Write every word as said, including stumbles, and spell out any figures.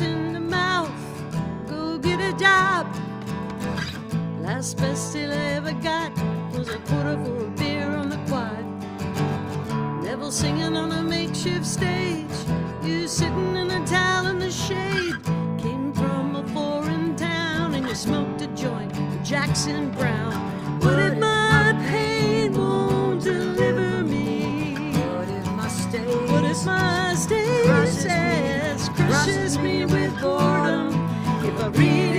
face in the mouth, go get a job. Last best deal I ever got was a quarter for a beer on the quad. Neville singing on a makeshift stage, you sitting in a towel in the shade. Came from a foreign town and you smoked a joint with Jackson Brown. What if my pain won't deliver me? What if my state What if my state crushes says me, crushes me with boredom? If I read